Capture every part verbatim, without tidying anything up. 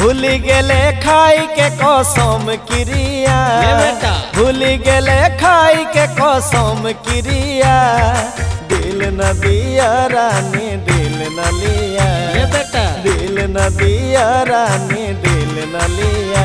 भूल गेले खाई के कसम क्रिया भूल गेले खाई के कसम क्रिया दिल न दिया रानी दिल न लिया दिल न दिया रानी दिल न लिया।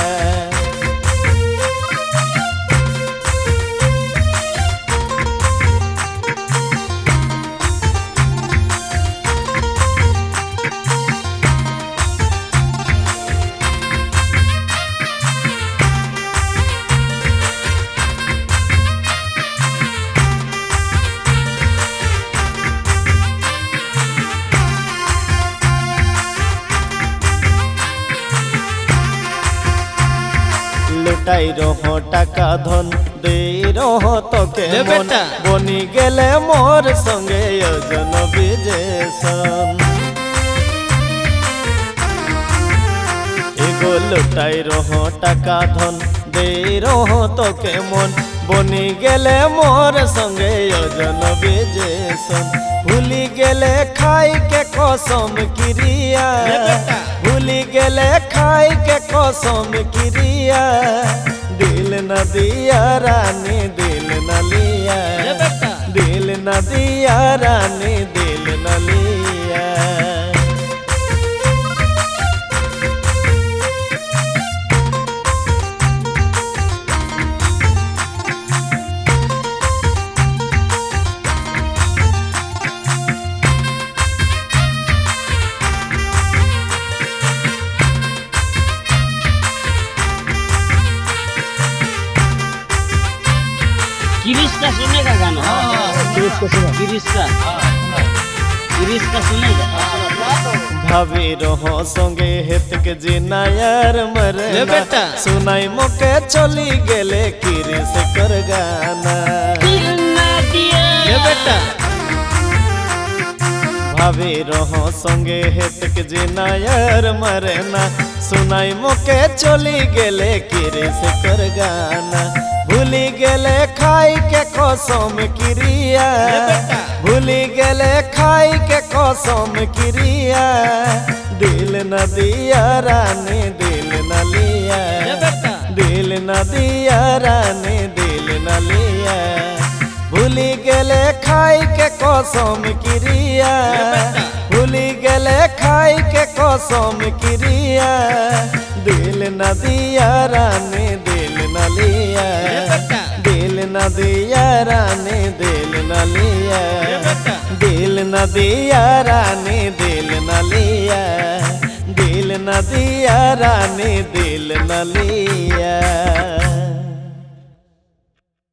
लुटाई रहो टाका धन दे रहो तोके मन बनी गेले मोर संगे योजन विजेशन एगो लुटाई रहो टाका धन दे रहो तोके मन बनी गेले मोर संगे योजन विजेशन भूली गेले खाई के कसम क्रिया भूली गेले खाई के कसम क्रिया दिल न दिया रानी दिल न लिया दिल न दिया रानी दिल न लिया। गिरीश का सुनेगा गाना गिरीश का सुना गिरीश का गिरीश का सुनेगा भाभी रहो संगे हेत के जीना यार मरे बेटा सुनाई मोके चली गेले गिरीश कर गाना बेटा भाभी रहो संगे हेत के जीना यार मरे ना सुनाई मोके चली गेले गिरीश कर गाना भूली गेले खाई के कसम क्रिया भूली गेले खाई के कसम क्रिया दिल न दिया रानी दिल न लिया दिल न दिया रानी दिल न लिया भूली गेले खाई के कसम क्रिया भूली गेले खाई के कसम क्रिया दिल न दिया रानी दिल न लिया दिल न दिया रानी दिल न लिया दिल न दिया रानी दिल न लिया दिल न दिया रानी दिल न लिया।